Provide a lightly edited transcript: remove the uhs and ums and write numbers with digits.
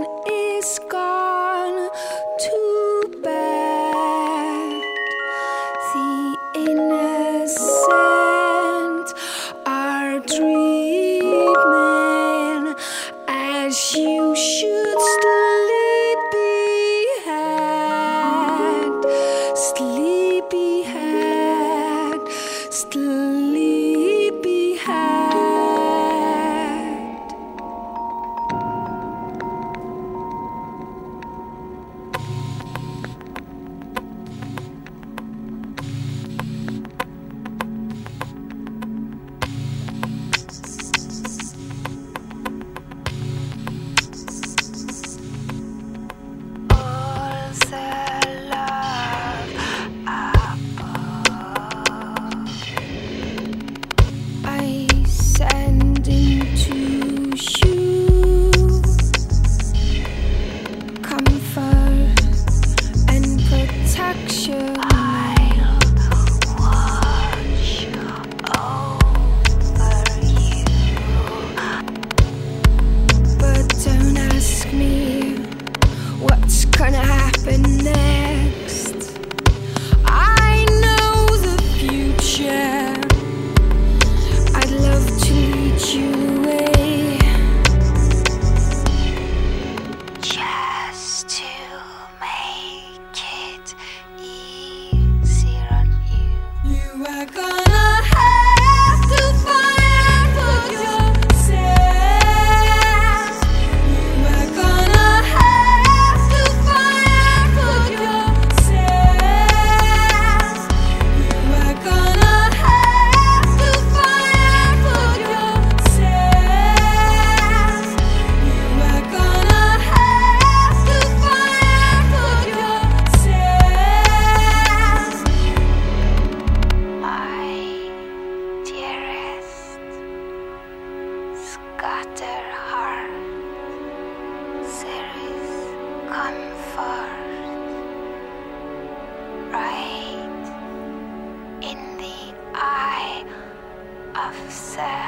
is gone to bed. The innocent are dreaming as you should sleepyhead, sleepyhead, sleepyhead. What's gonna happen next? I know the future. I'd love to lead you away, just to make it easier on you. You are gonna have to fight for yourself. You are gonna have to fight for yourself. You are gonna have to fight for yourself. You are gonna have to fight for yourself. My dearest, scatter heart, there is comfort right in the eye of sad.